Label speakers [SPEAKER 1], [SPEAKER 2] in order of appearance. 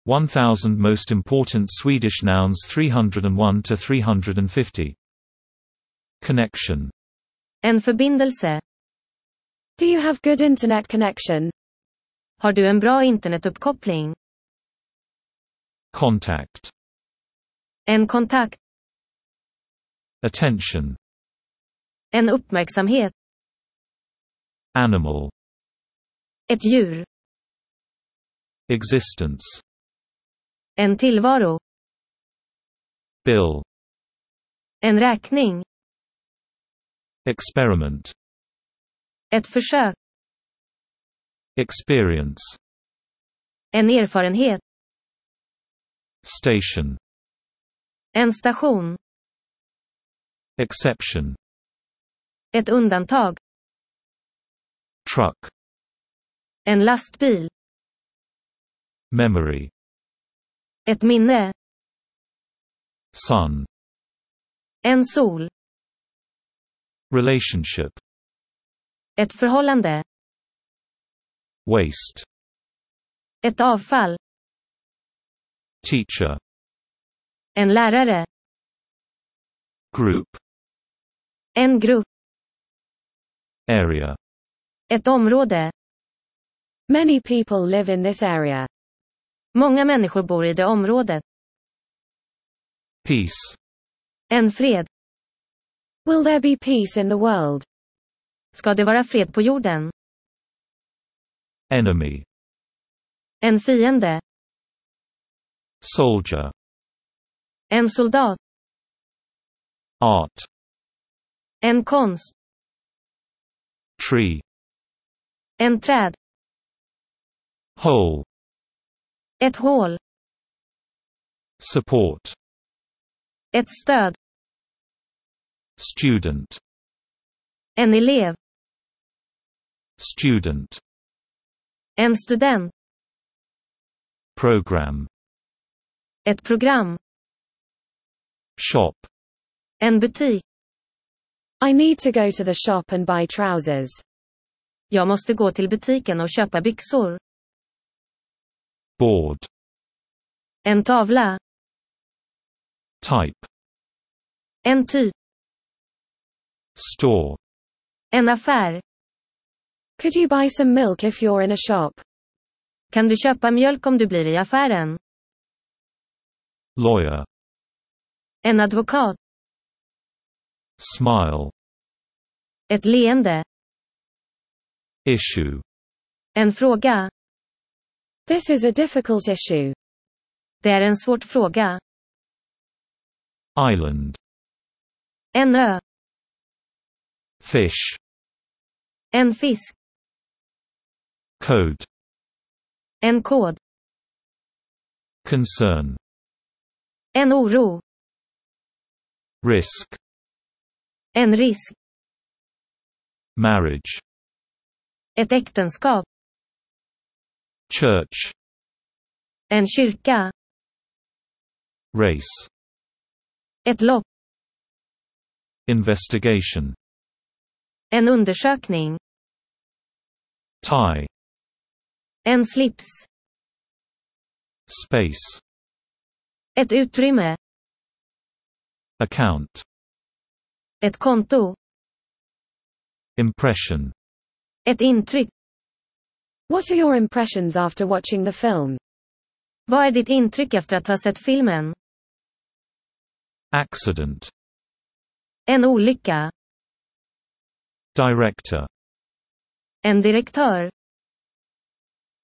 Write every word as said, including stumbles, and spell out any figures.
[SPEAKER 1] one thousand Most Important Swedish Nouns three hundred one to three hundred fifty. Connection.
[SPEAKER 2] En förbindelse.
[SPEAKER 3] Do you have good internet connection?
[SPEAKER 2] Har du en bra internetuppkoppling?
[SPEAKER 1] Contact.
[SPEAKER 2] En kontakt.
[SPEAKER 1] Attention.
[SPEAKER 2] En uppmärksamhet.
[SPEAKER 1] Animal.
[SPEAKER 2] Ett djur.
[SPEAKER 1] Existence.
[SPEAKER 2] En tillvaro.
[SPEAKER 1] Bill.
[SPEAKER 2] En räkning.
[SPEAKER 1] Experiment.
[SPEAKER 2] Ett försök.
[SPEAKER 1] Experience.
[SPEAKER 2] En erfarenhet.
[SPEAKER 1] Station.
[SPEAKER 2] En station.
[SPEAKER 1] Exception.
[SPEAKER 2] Ett undantag.
[SPEAKER 1] Truck.
[SPEAKER 2] En lastbil.
[SPEAKER 1] Memory.
[SPEAKER 2] Ett minne.
[SPEAKER 1] Sun.
[SPEAKER 2] En sol.
[SPEAKER 1] Relationship.
[SPEAKER 2] Ett förhållande.
[SPEAKER 1] Waste.
[SPEAKER 2] Ett avfall.
[SPEAKER 1] Teacher.
[SPEAKER 2] En lärare.
[SPEAKER 1] Group.
[SPEAKER 2] En grupp.
[SPEAKER 1] Area.
[SPEAKER 2] Ett område.
[SPEAKER 3] Many people live in this area.
[SPEAKER 2] Många människor bor i det området.
[SPEAKER 1] Peace.
[SPEAKER 2] En fred.
[SPEAKER 3] Will there be peace in the world?
[SPEAKER 2] Ska det vara fred på jorden?
[SPEAKER 1] Enemy.
[SPEAKER 2] En fiende.
[SPEAKER 1] Soldier.
[SPEAKER 2] En soldat.
[SPEAKER 1] Art.
[SPEAKER 2] En konst.
[SPEAKER 1] Tree.
[SPEAKER 2] En träd.
[SPEAKER 1] Hole.
[SPEAKER 2] Ett hål.
[SPEAKER 1] Support.
[SPEAKER 2] Ett stöd.
[SPEAKER 1] Student.
[SPEAKER 2] En elev.
[SPEAKER 1] Student.
[SPEAKER 2] En student.
[SPEAKER 1] Program.
[SPEAKER 2] Ett program.
[SPEAKER 1] Shop.
[SPEAKER 2] En butik.
[SPEAKER 3] I need to go to the shop and buy trousers.
[SPEAKER 2] Jag måste gå till butiken och köpa byxor.
[SPEAKER 1] Board.
[SPEAKER 2] En tavla.
[SPEAKER 1] Type.
[SPEAKER 2] En typ.
[SPEAKER 1] Store.
[SPEAKER 2] En affär.
[SPEAKER 3] Could you buy some milk if you're in a shop?
[SPEAKER 2] Kan du köpa mjölk om du blir i affären?
[SPEAKER 1] Lawyer.
[SPEAKER 2] En advokat.
[SPEAKER 1] Smile.
[SPEAKER 2] Ett leende.
[SPEAKER 1] Issue.
[SPEAKER 2] En fråga.
[SPEAKER 3] This is a difficult issue.
[SPEAKER 2] Det är en svår fråga.
[SPEAKER 1] Island.
[SPEAKER 2] En ö.
[SPEAKER 1] Fish.
[SPEAKER 2] En fisk.
[SPEAKER 1] Code.
[SPEAKER 2] En kod.
[SPEAKER 1] Concern.
[SPEAKER 2] En oro.
[SPEAKER 1] Risk.
[SPEAKER 2] En risk.
[SPEAKER 1] Marriage.
[SPEAKER 2] Ett äktenskap.
[SPEAKER 1] Church.
[SPEAKER 2] En kyrka.
[SPEAKER 1] Race.
[SPEAKER 2] Ett lopp.
[SPEAKER 1] Investigation.
[SPEAKER 2] En undersökning.
[SPEAKER 1] Tie.
[SPEAKER 2] En slips.
[SPEAKER 1] Space.
[SPEAKER 2] Ett utrymme.
[SPEAKER 1] Account.
[SPEAKER 2] Ett konto.
[SPEAKER 1] Impression.
[SPEAKER 2] Ett intryck.
[SPEAKER 3] What are your impressions after watching the film?
[SPEAKER 2] Vad är ditt intryck efter att ha sett filmen?
[SPEAKER 1] Accident.
[SPEAKER 2] En olycka.
[SPEAKER 1] Director.
[SPEAKER 2] En direktör.